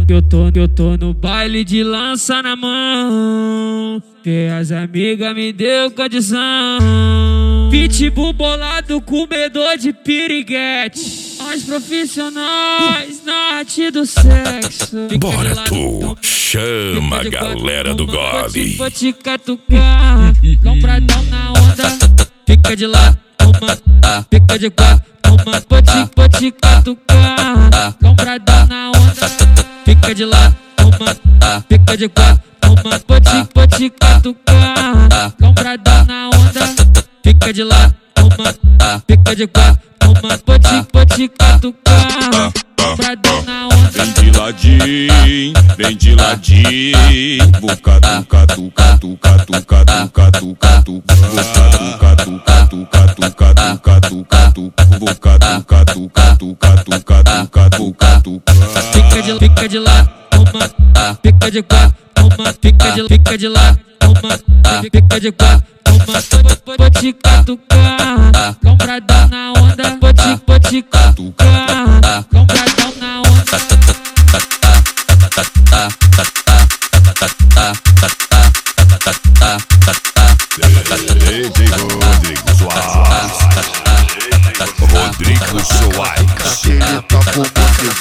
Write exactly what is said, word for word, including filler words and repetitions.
que eu tô, que eu tô no baile de lança na mão, que as amigas me deu condição. Pitbull bolado, comedor de piriguete. Nós profissionais na arte do sexo. Bora tu, chama a galera do gole. Vou te catucar, lombradão na onda. Fica de lá, toma, fica de quatro, toma. Vou te, vou te catucar, lombradão na onda. Fica de lá, toma, fica de quatro, toma. Vou te, vou te catucar, lombradão na onda. Fica de lá, toma, fica de quatro, toma. Vou te, vou te catucar, lombradão na onda. Vem de ladinho, vem de ladinho. Vou catucar, tucar, tucar, tucar, tucar, tucar, tucar. Vou catucar, tucar, tucar, tucar, tucar, tucar, tucar. Vou catucar, tucar, tucar, tucar, tucar, tucar, tucar. Fica de, fica de lá, toma, fica de quatro, toma. Fica de, fica de lá, toma, fica de quatro, toma. Vou te catucar, lombradão na onda. Vou te, vou te catucar, lombradão na onda. D J Rodrigo Soares. Rodrigo Soares. Ele tá com você.